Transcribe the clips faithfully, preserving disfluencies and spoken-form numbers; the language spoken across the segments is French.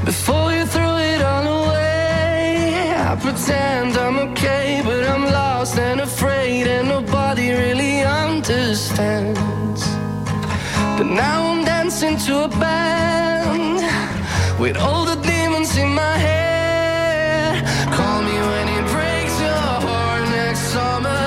Before you throw it all away, I pretend I'm okay, but I'm lost and afraid, and nobody really understands. But now I'm dancing to a band with all the demons in my head. Call me when it breaks your heart next summer.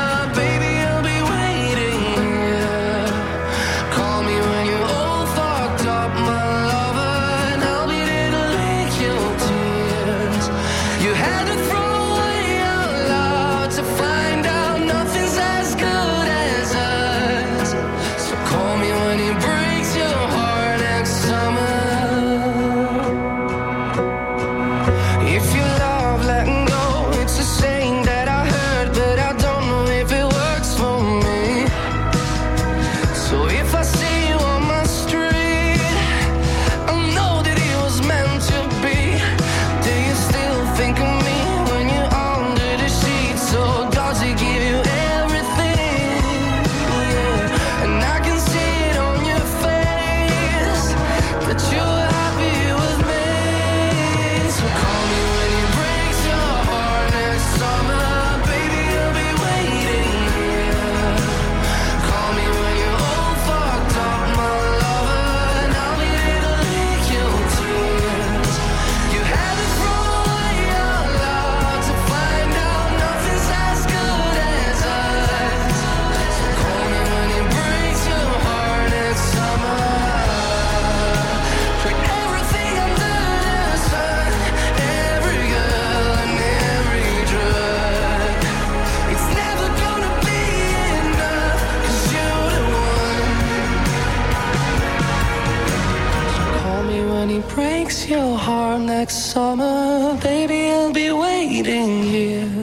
Next summer, baby, I'll be waiting here.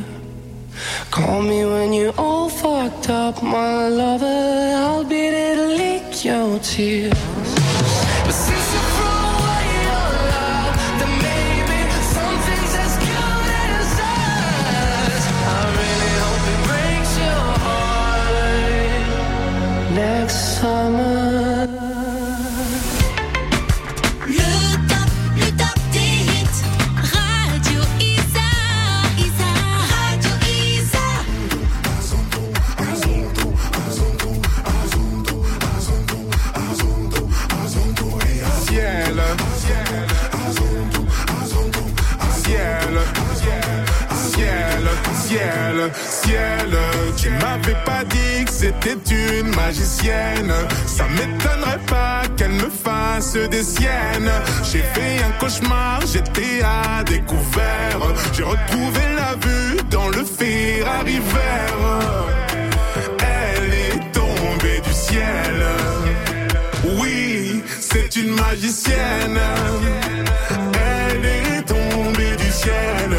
Call me when you're all fucked up, my lover. I'll be there to lick your tears. But since you throw away your love, then maybe something's as good as us. I really hope it breaks your heart next summer. Ciel, ciel, tu m'avais pas dit que c'était une magicienne. Ça m'étonnerait pas qu'elle me fasse des siennes. J'ai fait un cauchemar, j'étais à découvert. J'ai retrouvé la vue dans le Ferrari vert. Elle est tombée du ciel. Oui, c'est une magicienne. Elle est tombée du ciel.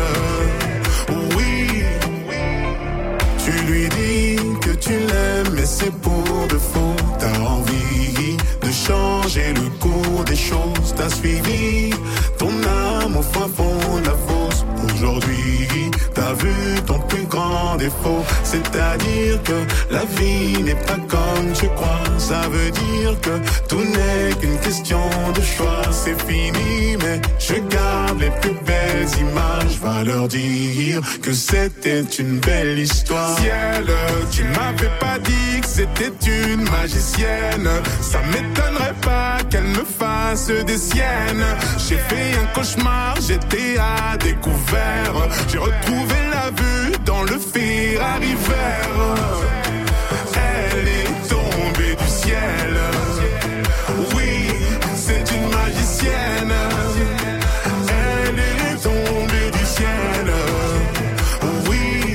Tu lui dis que tu l'aimes, mais c'est pour de faux. T'as envie de changer le cours des choses. T'as suivi ton âme au fin fond de la fosse. Aujourd'hui, t'as vu ton plus grand défaut. C'est-à-dire que la vie n'est pas comme tu crois. Ça veut dire que tout n'est qu'une question de choix. C'est fini, mais je garde les plus belles images. Va leur dire que c'était une belle histoire. Ciel, tu m'avais pas dit que c'était une magicienne. Ça m'étonnerait pas qu'elle me fasse des siennes. J'ai fait un cauchemar, j'étais à découvert. J'ai retrouvé la vue dans le Ferrari vert. Elle est tombée du ciel. Oui, c'est une magicienne. Elle est tombée du ciel. Oui.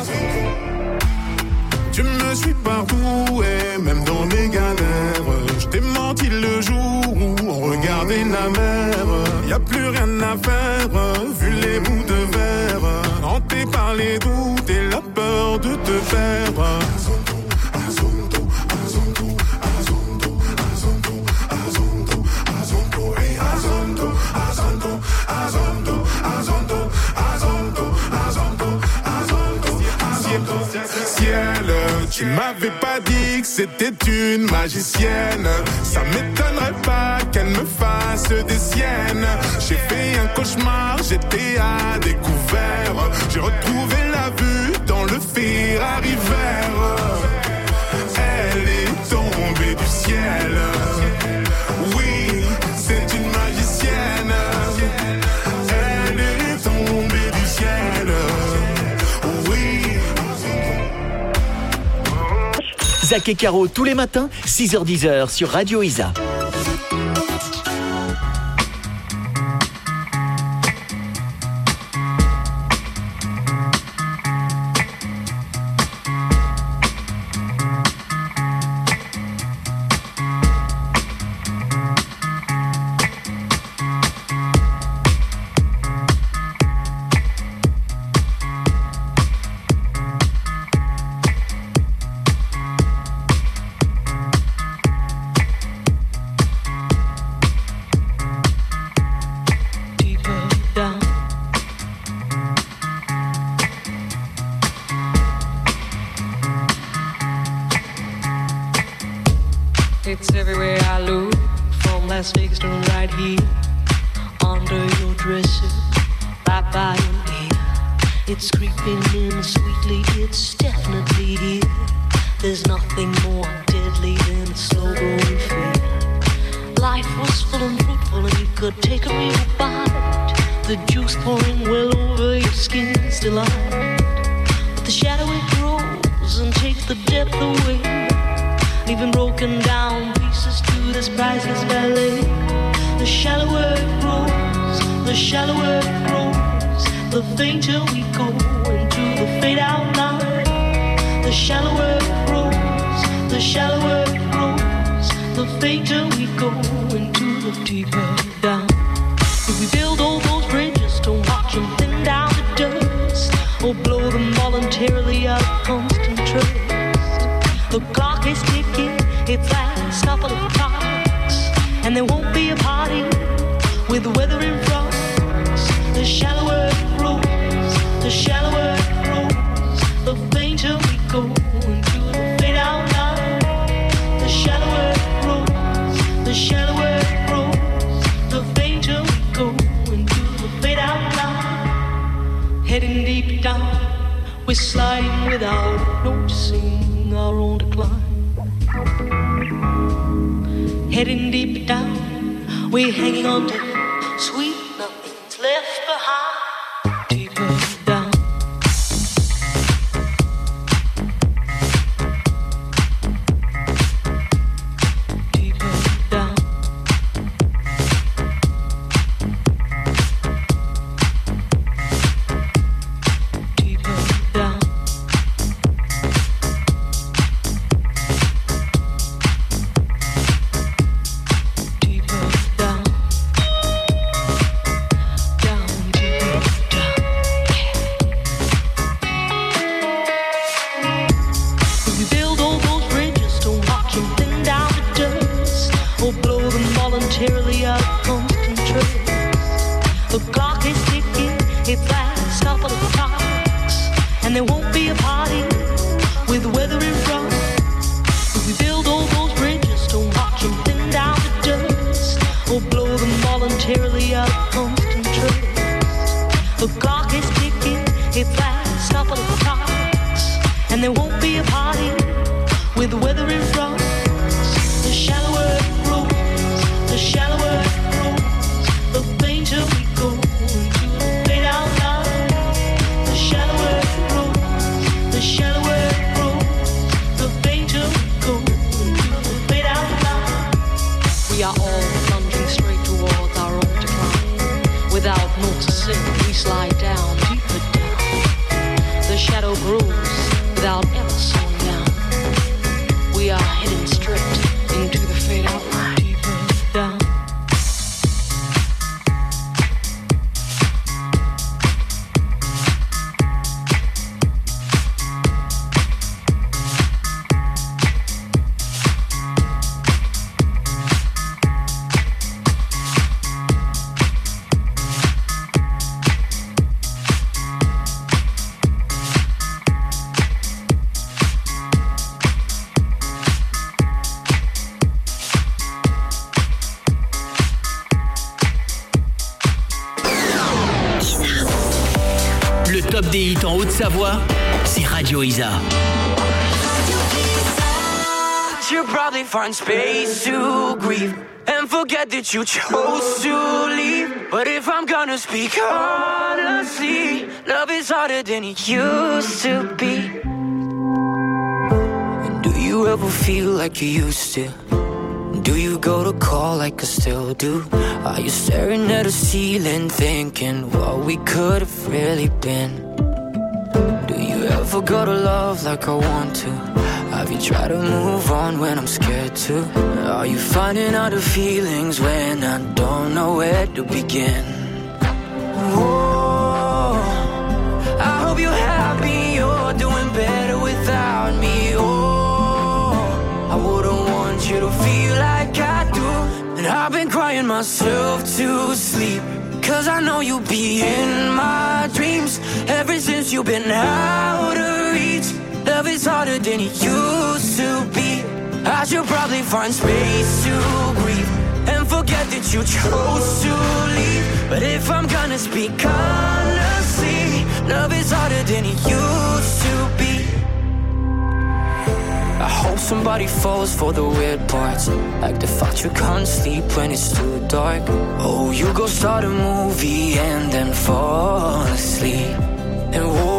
Tu me suis partout et même dans mes galères. Je t'ai menti le jour où on regardait la mer. Y'a plus rien à faire, vu les bouts de verre. Hanté par les doutes et la peur de te perdre. Ciel, tu m'avais pas dit que c'était une magicienne. Ça m'étonnerait pas qu'elle me fasse des siennes. J'ai fait un cauchemar, j'étais à découvert. J'ai retrouvé la vue dans le Ferrari vert. Elle est tombée du ciel. Oui, c'est une magicienne. Elle est tombée du ciel. Oui. Zach et Caro tous les matins, six heures dix sur Radio Isa. It's everywhere I look, from Las Vegas to right here, under your dresser, right by your ear. It's creeping in sweetly, it's definitely here. There's nothing more deadly than a slow growing fear. Life was full and fruitful and you could take a real bite. The juice pouring well over your skin's delight. But the shadow it grows and takes the depth away, leaving broken down pieces to this priceless ballet. The shallower it grows, the shallower it grows, the fainter we go into the fade out line. The shallower it grows, the shallower it grows, the fainter we go into the deeper down. If we build all those bridges to watch them thin down to dust, or blow them voluntarily out of constant trust, the clock is ticking, it's last couple of clocks, and there won't be a party with the weather in front. The shallower it grows, the shallower it grows, the fainter we go into the fade out line. The shallower it grows, the shallower it grows, the fainter we go into the fade out line. Heading deep down, we're sliding without noticing our own decline. Heading deep down, we're hanging on to sweet nothing's left behind. Deeper down. Deeper down. Deeper down. Voluntarily out of constant trust. The clock is ticking, it's last couple of clocks, and there won't be a party with the weather in front. If we build all those bridges to watch them thin down to dust, or blow them voluntarily out of constant trust. The clock is ticking, it's last couple of clocks, and there won't be a party with the weather in front. The shallower it grows, the shallower it grows, the fainter we go into the fade out line. The shallower it grows, the shallower it grows, the fainter we go into the fade out line. We are all plunging straight towards our own decline. Without noticing, we slide down, deeper down. The shadow grows without ever slowing down. We are heading straight into the fade out line. Deeper down. top des hits en Haute-Savoie, c'est Radio Isa. You probably find space to grieve and forget that you chose to leave. But if I'm gonna speak honestly, love is harder than it used to be. And do you ever feel like you used to? Do you go to call like I still do? Are you staring at a ceiling thinking what we could have really been? Do you ever go to love like I want to? Have you tried to move on when I'm scared to? Are you finding out the feelings when I don't know where to begin? Oh, I hope you're happy, you're doing better without me. Oh, I wouldn't want you to feel like I do. And I've been crying myself to sleep, cause I know you'll be in my dreams. Ever since you've been out of reach, love is harder than it used to be. I should probably find space to grieve and forget that you chose to leave. But if I'm gonna speak honestly, love is harder than it used to be. I hope somebody falls for the weird parts, like the fact you can't sleep when it's too dark. Oh, you go start a movie and then fall asleep. And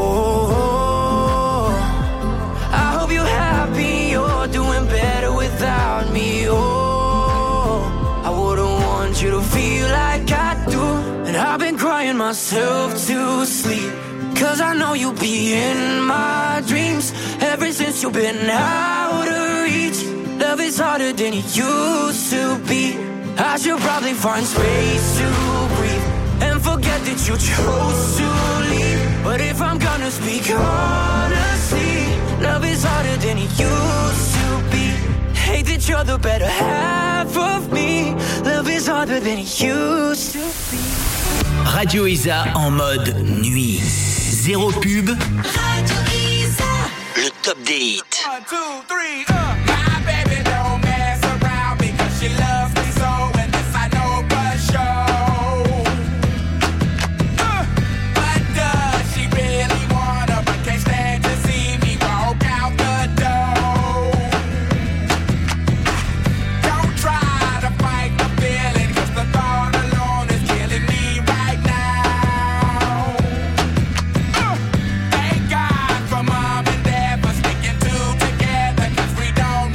whoa, I hope you're happy, you're doing better without me. Oh, I wouldn't want you to feel like I do. And I've been crying myself to sleep, cause I know you'll be in my dreams. Ever since you've been out of reach, love is harder than it used to be. I should probably find space to breathe and forget that you chose to leave. But if I'm gonna speak honestly, love is harder than it used to be. Hate that you're the better half of me. Love is harder than it used to be. Radio Isa en mode nuit. Zéro pub. Radio Isa. Le top des hits. One, two, three, uh. My baby don't mess around because she loves me so, and this I know for sure. Uh. But does she really wanna, but can't stand to see me walk out the door? Don't try to fight the feeling, cause the thought alone is killing me right now. Uh. Thank God for mom and dad for sticking two together, cause we don't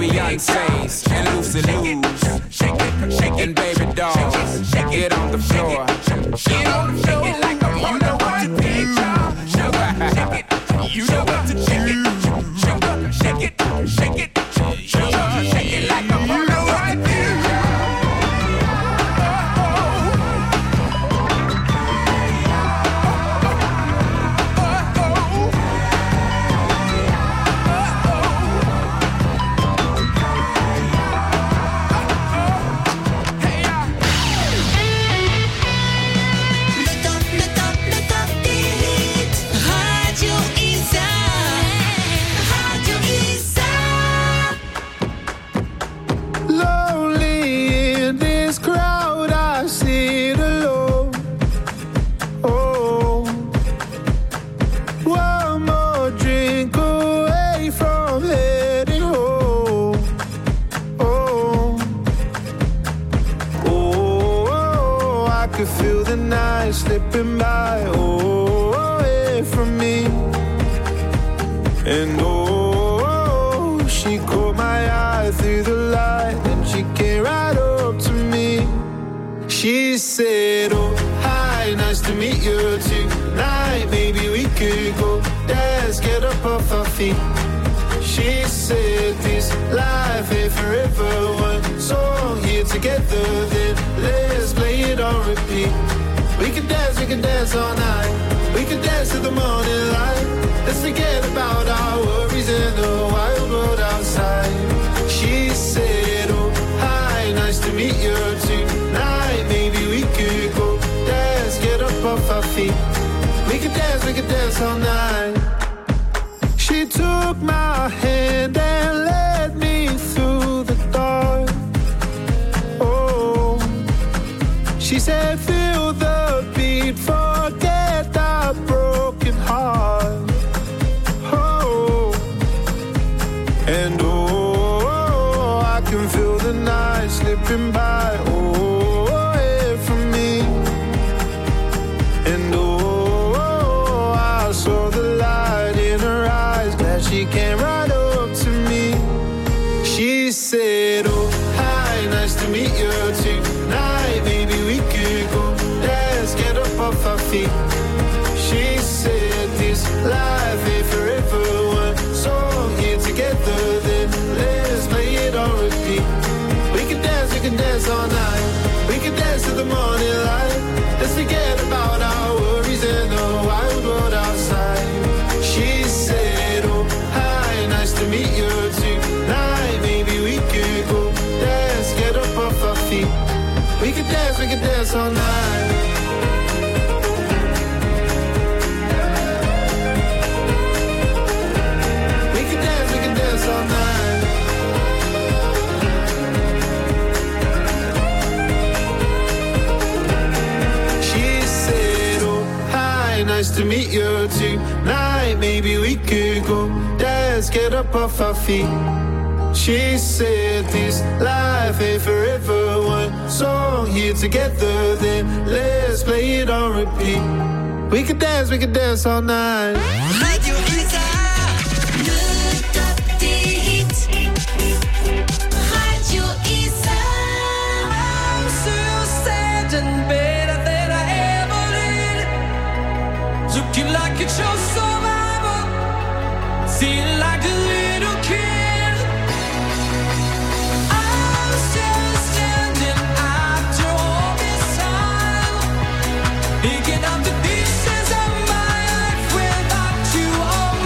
Beyonce's and Lucy Lou's and baby dolls. Get on the floor. Get on the floor. Like a you know what to do. You know what to do. Shake it, shake it, shake it like a you know what to do. Slipping by, oh, away from me. And oh, she caught my eye through the light, and she came right up to me. She said, oh, hi, nice to meet you tonight. Maybe we could go dance, get up off our feet. She said, this life ain't forever. One song here together, then let's play it on repeat. We can dance, we can dance all night. We can dance to the morning light. Let's forget about our worries in the wild world outside. She said, oh, hi, nice to meet you tonight. Maybe we could go dance, get up off our feet. We can dance, we can dance all night. She took my hand and led me through the dark. Oh, she said, feel the beat, forget our broken heart. Oh, and oh, I can feel the night slipping by, oh, away from me. And oh, I saw the light in her eyes, glad she came right up to me. She said, oh, hi, nice to meet you tonight. Maybe we could go dance, get up off our feet. She said, this life ain't forever. One song here together, then let's play it on repeat. We can dance, we can dance all night. We can dance to the morning light. Let's forget about our worries in the wild world outside. She said, oh, hi, nice to meet you tonight. Maybe we could go dance, get up off our feet. We can dance, we can dance all night. We can dance, we can dance all night. She said, oh, hi, nice to meet you tonight. Maybe we could go dance, get up off our feet. She said, this life ain't forever. One song here together, then let's play it on repeat. We can dance, we can dance all night. Radio Isa, le top des hits. Radio Isa. I'm still standing better than I ever did. Looking like it's your survival. Feeling like a little kid. I'm still standing after all this time. Picking up the pieces of my life without you on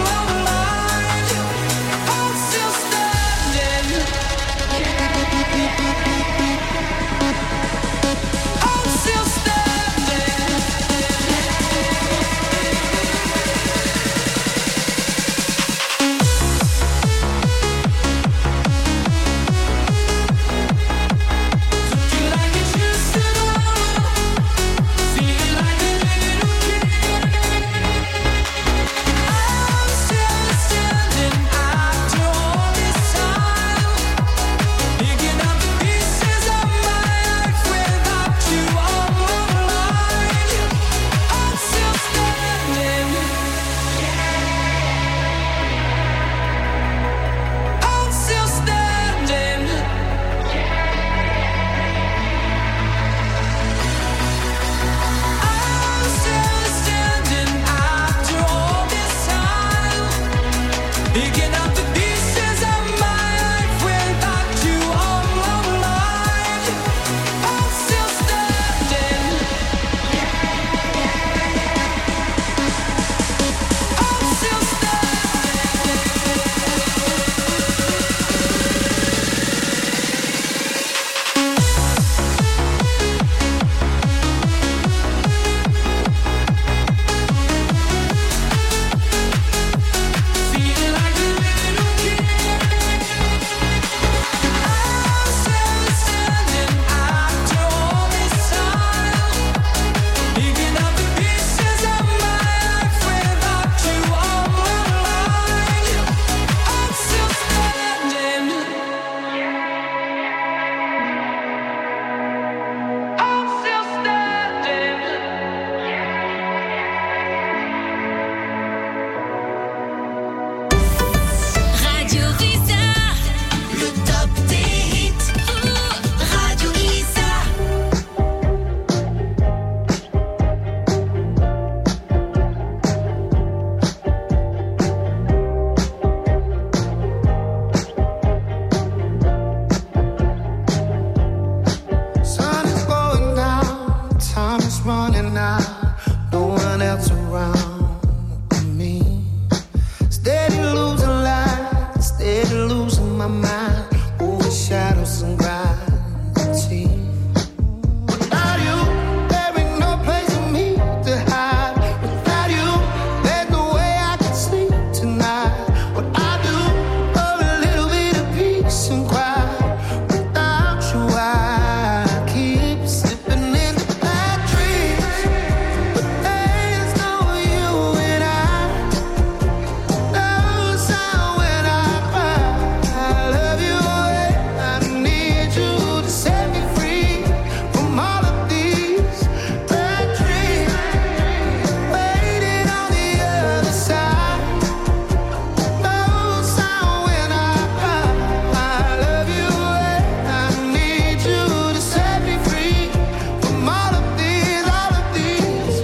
the shadows and gravity. Without you, there ain't no place for me to hide. Without you, there's no way I can sleep tonight. What I do for a little bit of peace and quiet. Without you, I keep slipping into bad dreams. But there's no you and I. No sound when I cry. I love you and I need you to set me free from all of these bad dreams. Waiting on the other side. No sound when I cry. I love you and I need you to set me free from all of these, all of these.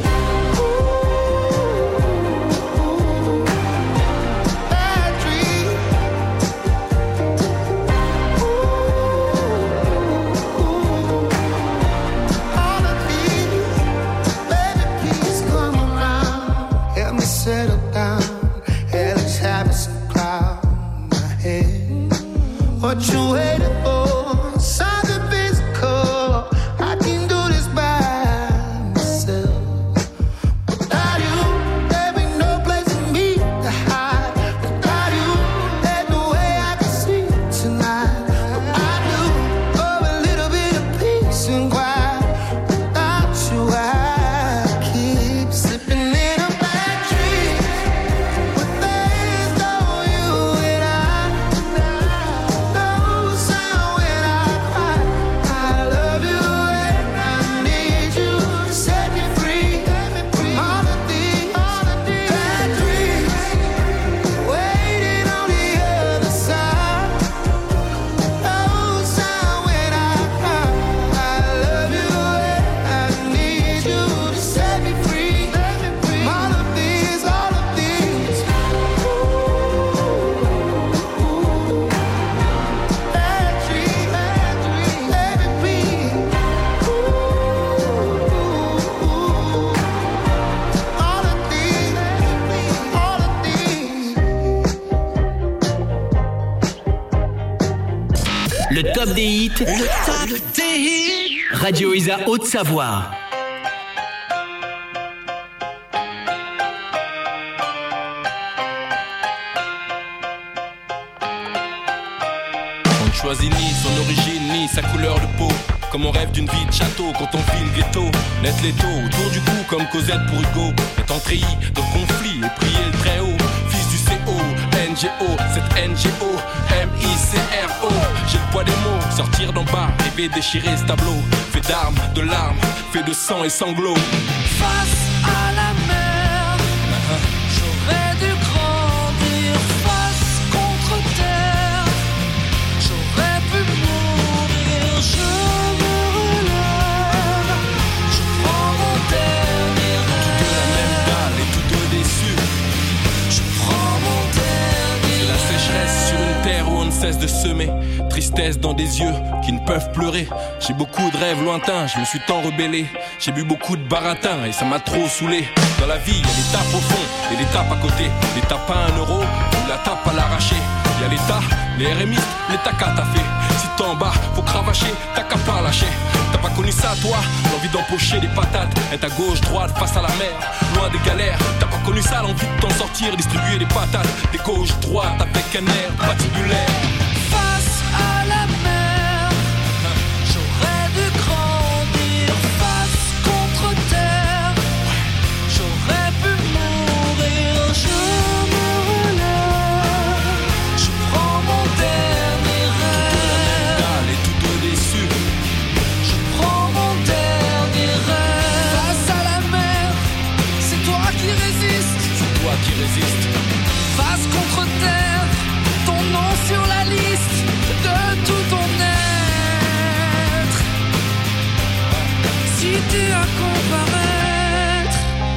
Ooh, bad dreams. All of these, baby, please come around. Help me settle down. Hellish habits crowd my head. What you waiting for? Something physical. I can do this by myself. Without you, there ain't no place for me to hide. Without you, there's no way I can sleep tonight. What I do for a little bit of peace and quiet. Without you, I keep slipping in a bad dream. But there's no you and I. No sound when I cry. I love you and I need you to set me free from all of these, all of these bad dreams. Waiting on the other side. No sound when I cry. I love you and I need you to set me free from all of these, all of these. Bad dreams, bad dreams, baby, please. All of these, all of these. Le top des hits. Le top des hits. Radio Isa Haute-Savoie. On ne choisit ni son origine ni sa couleur de peau. Comme on rêve d'une vie de château quand on vit le ghetto. Net l'étau autour du cou comme Cosette pour Hugo. Étant treillis de conflits et prier le très haut. Fils du C O, N G O, cette N G O, M I C R O. J'ai le poids des mots, sortir d'en bas, rêver déchirer ce tableau. Fait d'armes, de larmes, fait de sang et sanglots. Face à la mer, j'aurais dû grandir. Face contre terre, j'aurais pu mourir. Je me relève, je prends mon dernier De la même rêve. dalle et tous deux déçus. Je prends mon dernier C'est la sécheresse sur une terre où on ne cesse de semer. Tristesse dans des yeux qui ne peuvent pleurer. J'ai beaucoup de rêves lointains, je me suis tant rebellé. J'ai bu beaucoup de baratin et ça m'a trop saoulé. Dans la vie, il y a l'étape au fond et l'étape à côté. L'étape à un euro ou la tape à l'arraché. Il y a l'état, les R M I, l'état qu'à t'as fait. Si t'es en bas, faut cravacher, t'as qu'à pas lâcher. T'as pas connu ça toi, l'envie d'empocher des patates. Être à gauche, droite, face à la mer, loin des galères. T'as pas connu ça, l'envie de t'en sortir, distribuer des patates. Des gauche, droite, avec un air patibulaire. face à la mer. J'aurais dû grandir. Face contre terre, j'aurais pu mourir. Je me relève, je prends mon dernier rêve. Dalle et tous deux déçus. Je prends mon dernier rêve. Face à la mer, c'est toi qui résistes. C'est toi qui résistes. Face contre terre, ton nom sur la liste de tout ton être. Si tu as comparaître,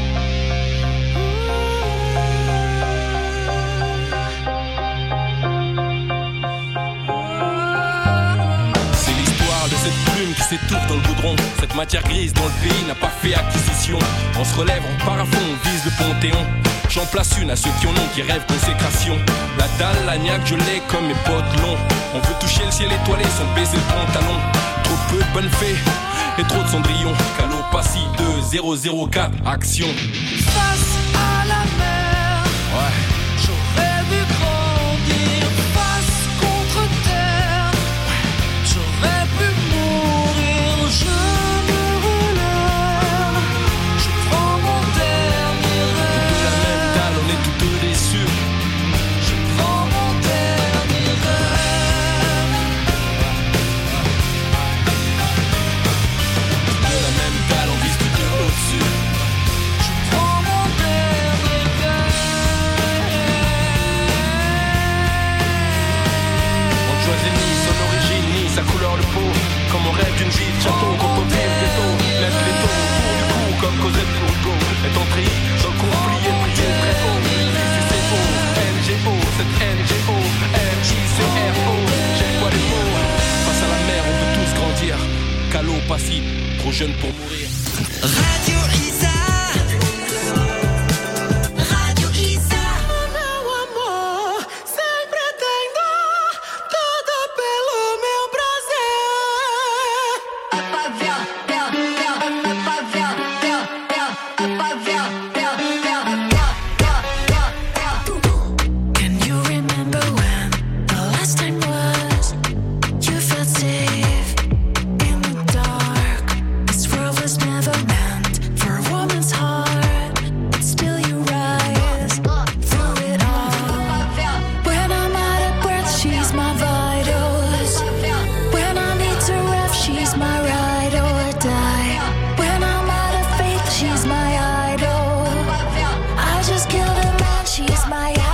C'est l'histoire de cette plume qui s'étouffe dans le goudron. Cette matière grise dont le pays n'a pas fait acquisition. On se relève, on part à fond, on vise le Panthéon. j'en place une à ceux qui en ont, qui rêvent consécration. La dalle, la niaque, je l'ai comme mes potes longs. On veut toucher le ciel étoilé sans baiser le pantalon. Trop peu de bonnes fées et trop de cendrillon. Calopassi deux zéro zéro quatre, action. Face à la mer, Ouais. j'aurais dû grandir. Face contre terre, j'aurais pu mourir. Je me relève, je prends mon dernier De la même rêve. dalle, on est tous déçus. Je prends mon dernier rêve. De la même dalle, on vise tout au-dessus. Je prends mon dernier rêve. On ne choisit ni son origine, ni sa couleur de peau. Comme on rêve d'une vie de château, quand on vit le ghetto. Mettre les taux autour du cou, comme Cosette pour Hugo. Est entré dans le conflit et prier très haut. Ici c'est faux, N G O, c'est N G O, M I C R O. J'ai quoi les mots. Face à la mer, on veut tous grandir. Calo, passif, trop jeune pour mourir. Radio Isa. Radio Isa. Meu amor, sempre tenho tudo pelo meu Can you remember when the last time was you felt safe in the dark? This world was never meant for a woman's heart, but still you rise through it all. When I'm out of breath, she's my vitals. When I need to ref, she's my ride or die. When I'm out of faith, she's my idol. I just killed a man, she's my alibi.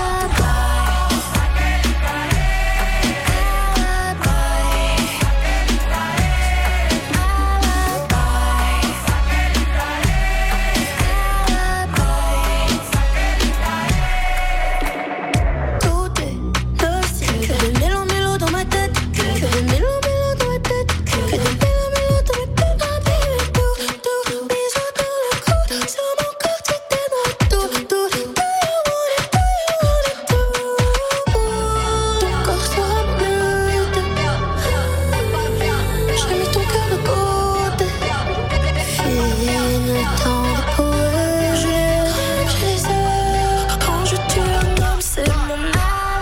Tout est lost, que des mélos mélos dans ma tête, que des mélos mélos dans ma tête, que des mélos mélos dans ma tête. Ma baby, tout, tout, bisous dans le cou, sur mon corps tu t'es noie, tout, tout, do you want it, do you want it, tout. Ton corps sera brut, j'ai mis ton cœur de côté. Fini le temps de poser, j'ai les heures, quand je tue un homme c'est mon alibi.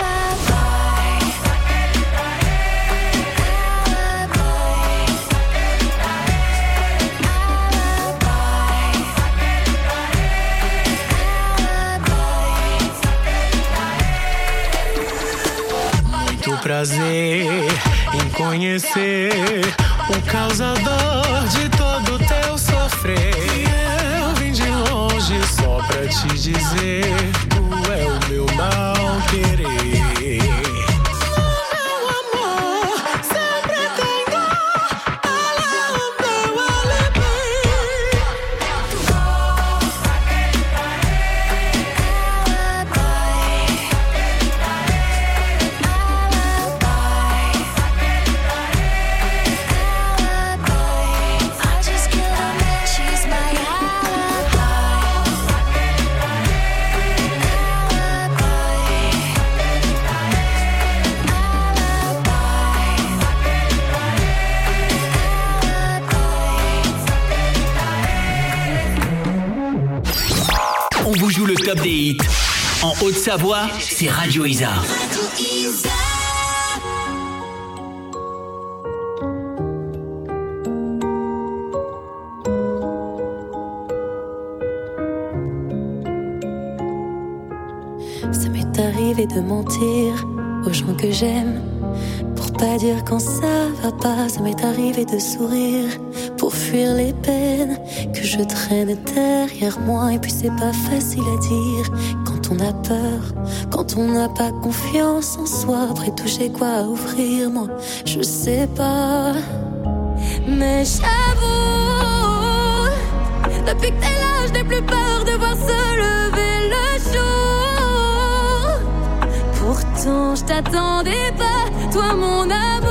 Muito prazer em conhecer o causador de todo teu sofrer. Eu vim de longe só pra te dizer, tu é o meu mal querer. Meu amor, sempre tenho ela o meu alibi. I just killed a man, she's my On vous joue le top des hits. En Haute-Savoie, c'est Radio Isa. Ça m'est arrivé de mentir aux gens que j'aime pour pas dire quand ça va pas. Ça m'est arrivé de sourire pour fuir les peines que je traîne derrière moi. Et puis c'est pas facile à dire quand on a peur, quand on n'a pas confiance en soi. Après tout j'ai quoi à offrir, moi je sais pas. Mais j'avoue, depuis que t'es là je n'ai plus peur de voir se lever le jour. Pourtant je t'attendais pas, toi mon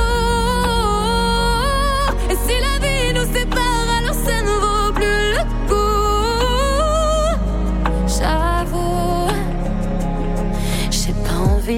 amour. Et si la vie nous sépare, alors ça ne vaut plus le coup. J'avoue.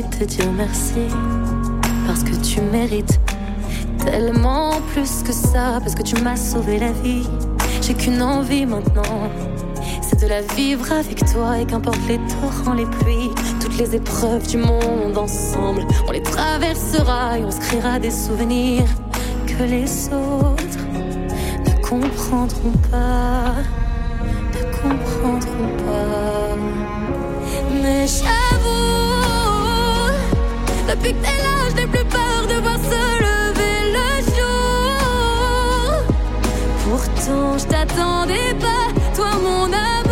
envie de te dire merci. Parce que tu mérites tellement plus que ça. Parce que tu m'as sauvé la vie. J'ai qu'une envie maintenant, c'est de la vivre avec toi. Et qu'importe les torrents, les pluies, toutes les épreuves du monde ensemble, on les traversera et on se créera des souvenirs que les autres ne comprendront pas, ne comprendront pas. Mais j'avoue, depuis que t'es là, je n'ai plus peur de voir se lever le jour. Pourtant, je t'attendais pas, toi mon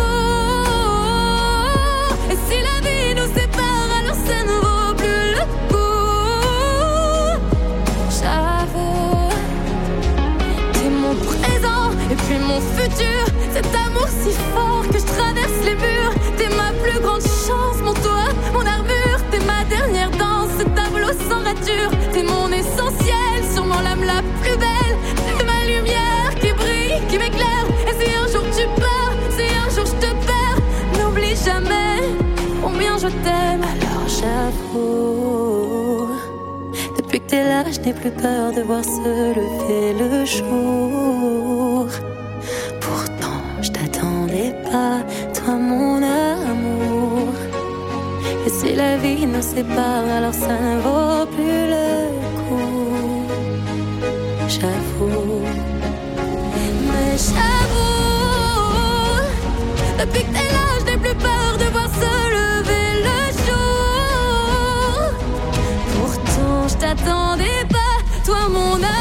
amour. Et si la vie nous sépare, alors ça ne vaut plus le coup. J'avoue, t'es mon présent et puis mon futur. Cet amour si fort que je traverse les murs. T'es ma plus grande chance, mon toit, mon armure. T'es ma dernière danse, ce tableau sans rature. T'es mon essentiel, sûrement l'âme la plus belle. T'es ma lumière qui brille, qui m'éclaire. Et si un jour tu pars, si un jour je te perds, n'oublie jamais combien je t'aime. Alors j'avoue, depuis que t'es là, je n'ai plus peur de voir se lever le jour. Pourtant, je t'attendais pas, toi mon amour. Et si la vie nous sépare, alors ça ne vaut plus le coup. J'avoue, mais j'avoue, depuis que t'es là, je n'ai plus peur de voir se lever le jour. Pourtant, je t'attendais pas, toi mon amour.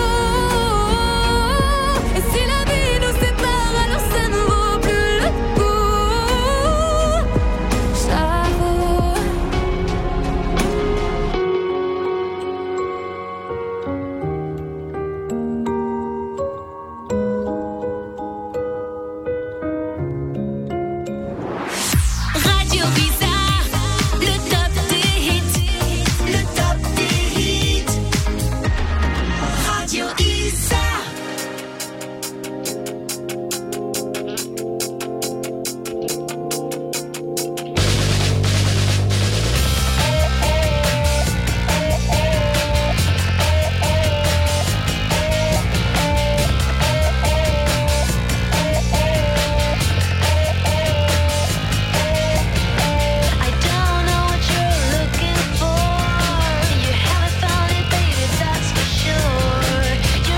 Et si la vie nous sépare, alors ça ne vaut plus le coup. J'avoue. Radio Bizarre, le top des hits, le top des hits. Radio Isa. I don't know what you're looking for. You haven't found it, baby, that's for sure.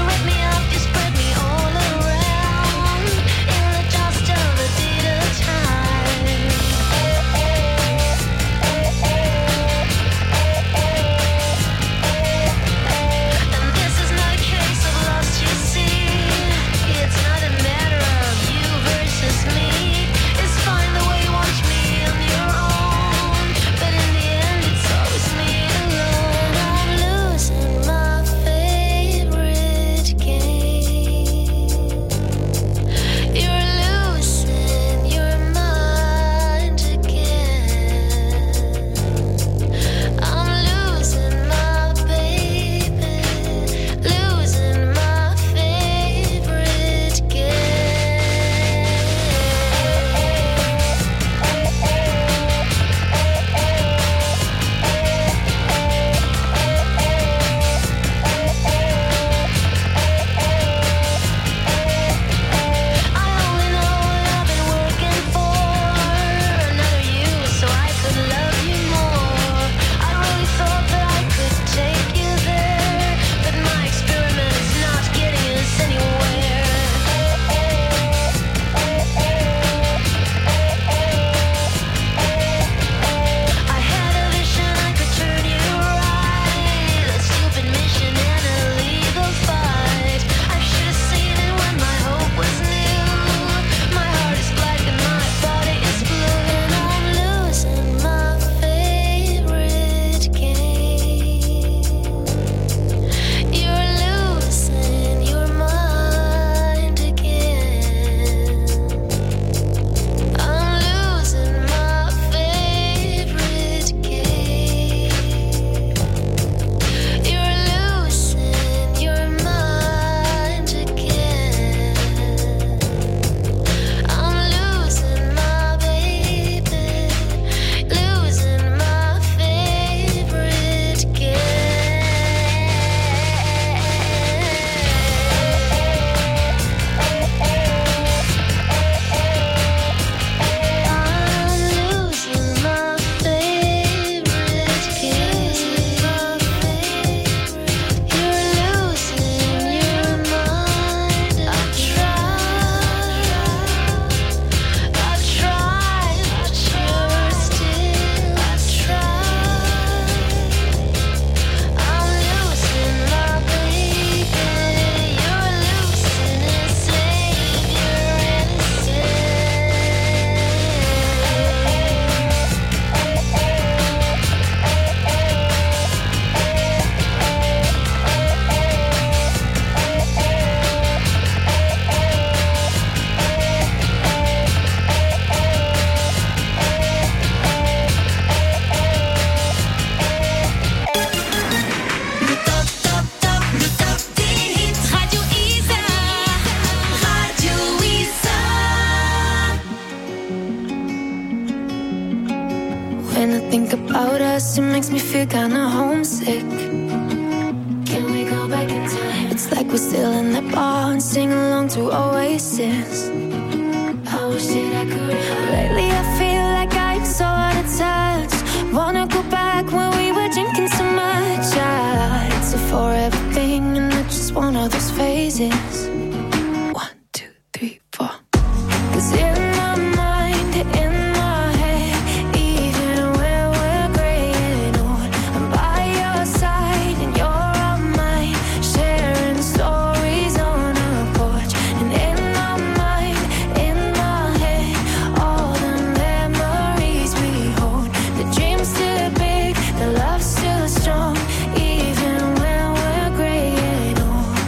us, it makes me feel kinda homesick. Can we go back in time? It's like we're still in the bar and sing along to Oasis. I wish that I could. Lately I feel like I'm so out of touch. Wanna go back when we were drinking so much. Ah, it's a forever thing and it's just one of those phases. One, two, three, four. 'Cause in my mind, in my head, even when we're graying old, I'm by your side and you're on mine, sharing stories on our porch. And in my mind, in my head, all the memories we hold. The dream's still big, the love's still strong, even when we're graying old.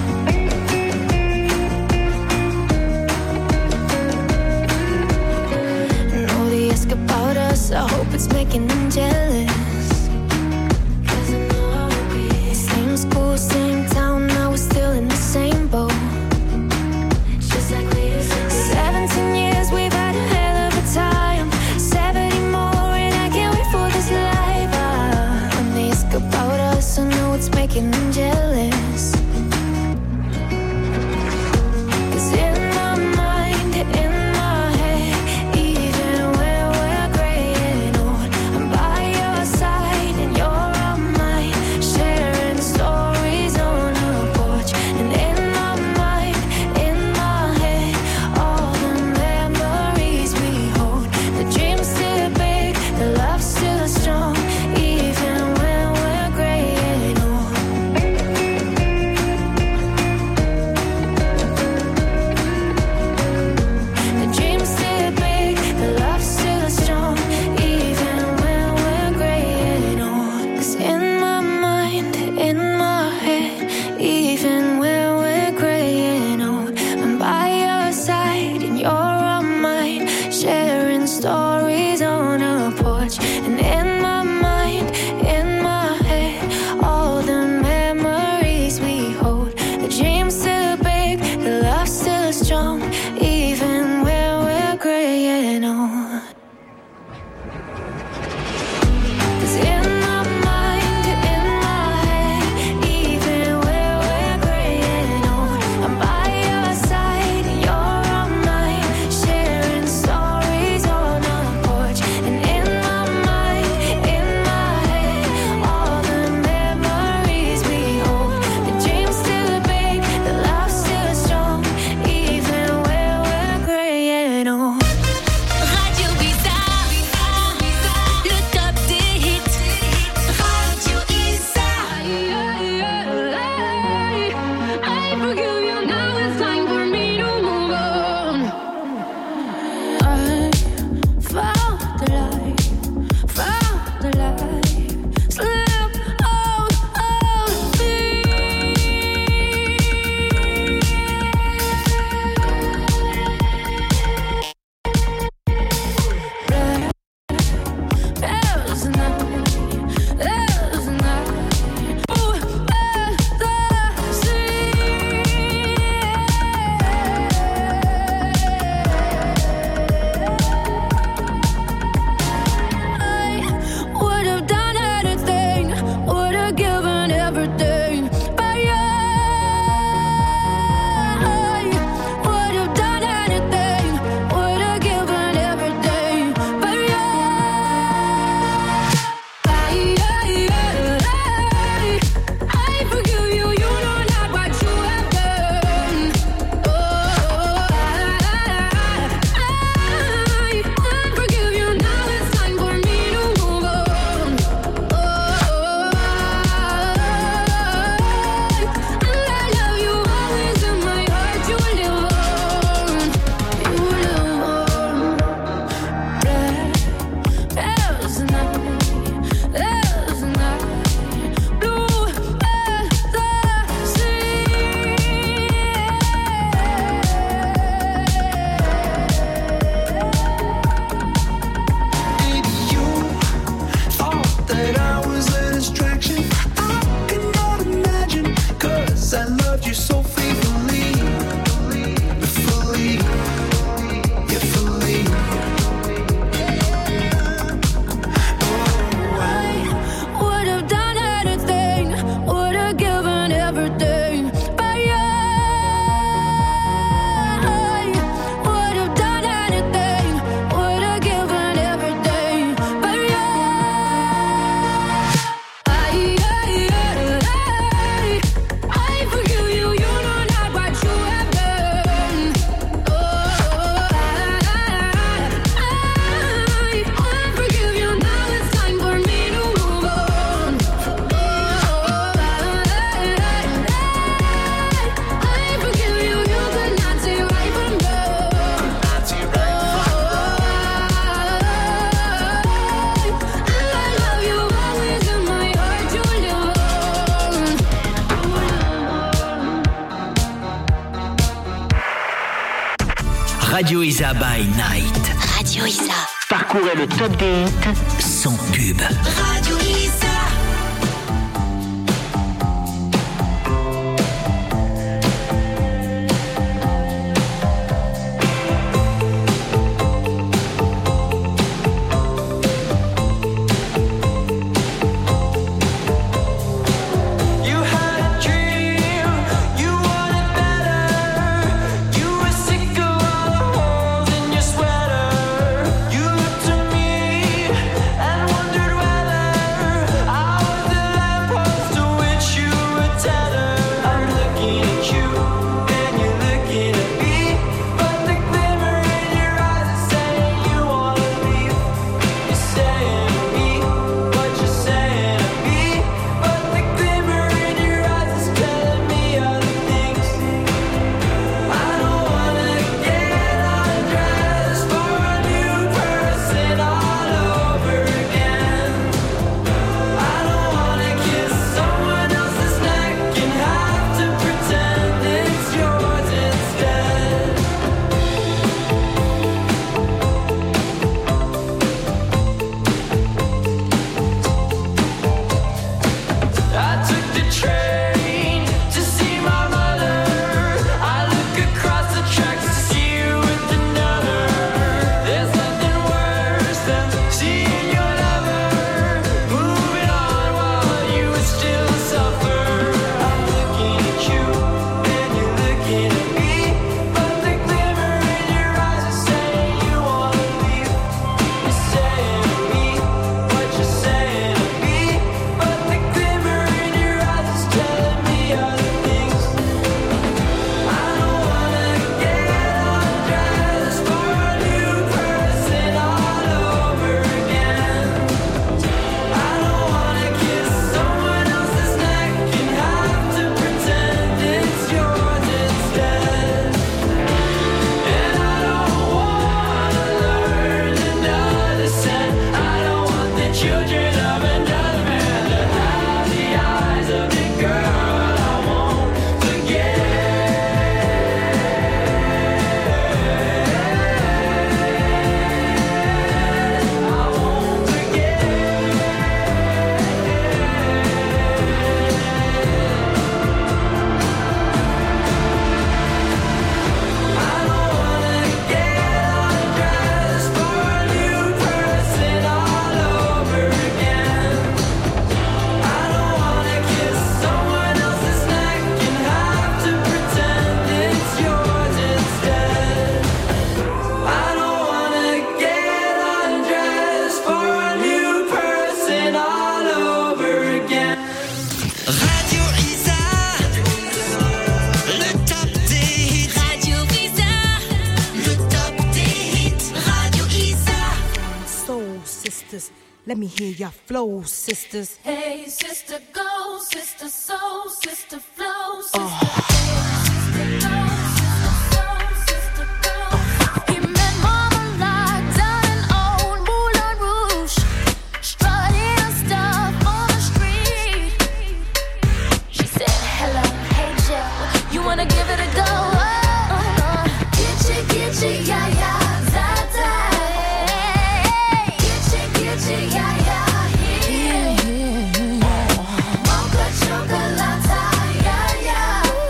Know they ask about us, I hope it's making them jealous. 'Cause I know how it be. Same school, same town, now we're still in the same boat. Just like we used to be. Seventeen years, we've had a hell of a time. Seventy more, and I can't wait for this life. Ah, when they ask about us, I know it's making them jealous. 'Cause in my mind, in my head, even when we're graying old, I'm by your Radio Isa by Night. Radio Isa. Parcourez le top des hits sans pub. Radio Isa. Let me hear your flow, sisters. Hey, sister, go, sister, soul, sister, flow, sister. Oh. Chocolate, yeah, yeah.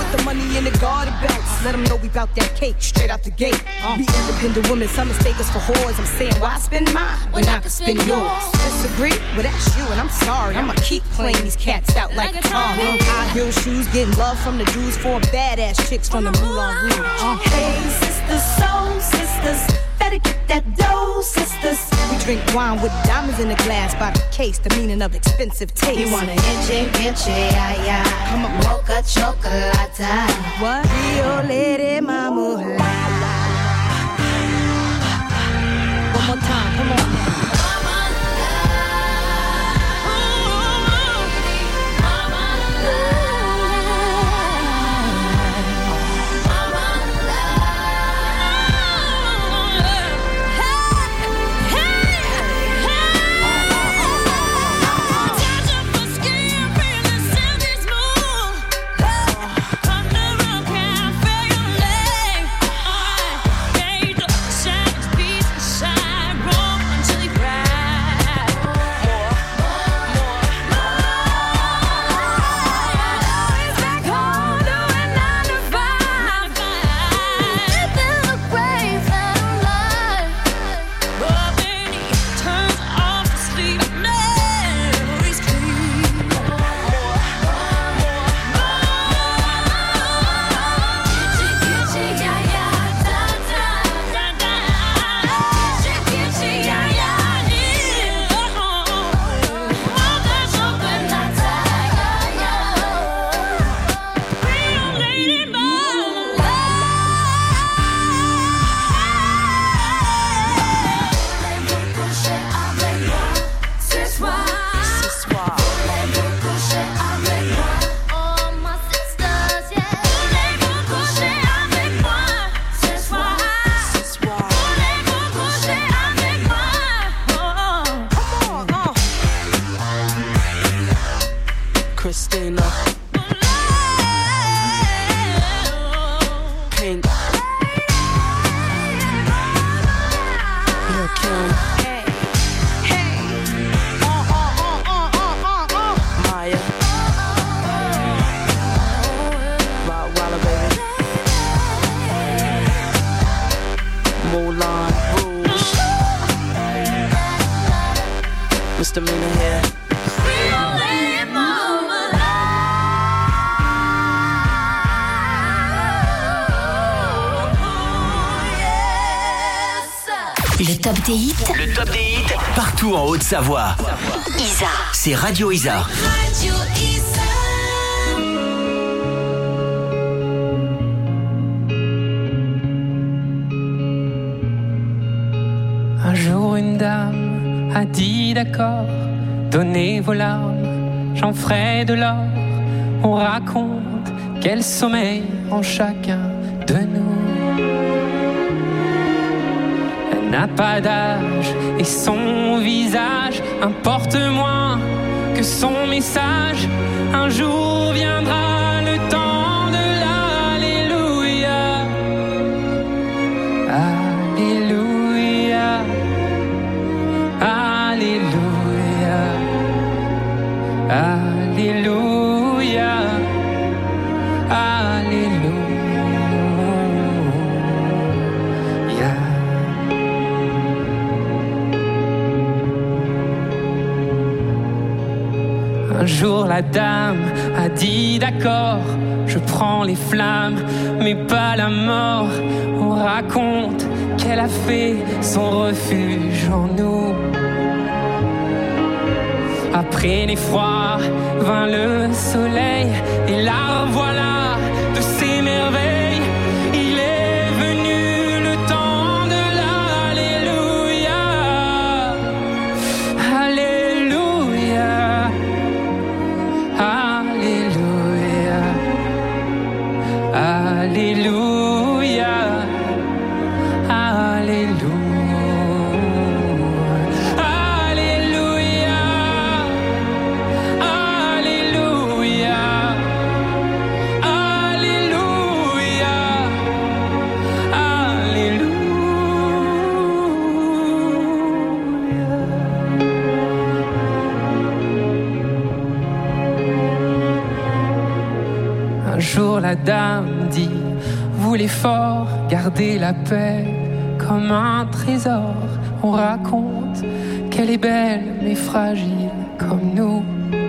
Put the money in the garden belts. Let them know we bout that cake straight out the gate. Uh. Be independent women, some mistake us for whores. I'm saying, why spend mine when I can spend yours? Disagree? Well, that's you, and I'm sorry. I'ma keep playing these cats out like a guitar. Uh. High heel shoes, getting love from the dudes, four badass chicks from the Moulin Rouge. Uh. Hey, sisters, soul sisters, better get that dough, sisters. We drink wine with diamonds in the glass by the case, the meaning of expensive taste. You want an inche, inche, ay, ay. Come on, mocha chocolate. What? Rio Lady Mama. One more time, come on. Christina, Pink, Lil' Kim, Hey, hey. Uh, uh, uh, uh, uh, uh. Maya, Rottweiler baby, Moulin Rouge, Misdemeanor here. Le top des hits. Le top des hits, partout en Haute-Savoie. Isa. C'est Radio Isa. Radio Isa. Un jour une dame a dit d'accord, donnez vos larmes, j'en ferai de l'or. On raconte quel sommeil en chacun de nous. Elle n'a pas d'âge et son visage importe moins que son message. Un jour viendra le temps de l'Alléluia. Alléluia. Alléluia. Alléluia. Alléluia. Un jour la dame a dit d'accord, je prends les flammes, mais pas la mort. On raconte qu'elle a fait son refuge en nous. Après l'effroi vint le soleil, et la revoilà de ses merveilles. Il est venu le temps de l'Alléluia. Alléluia. Alléluia. Alléluia. Alléluia. Un jour jour la dame dit, vous les forts, gardez la paix comme un trésor. On raconte qu'elle est belle mais fragile comme nous,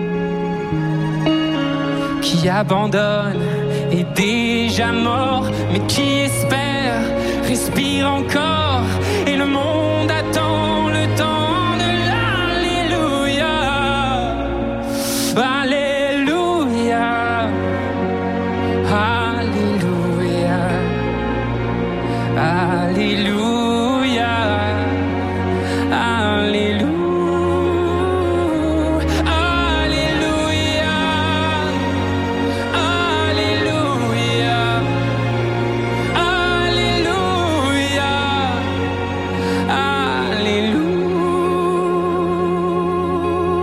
qui abandonne est déjà mort, mais qui espère respire encore, et le monde attend le temps de l'alléluia. Alléluia, alléluia, alléluia, alléluia.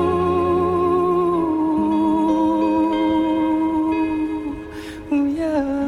Yeah.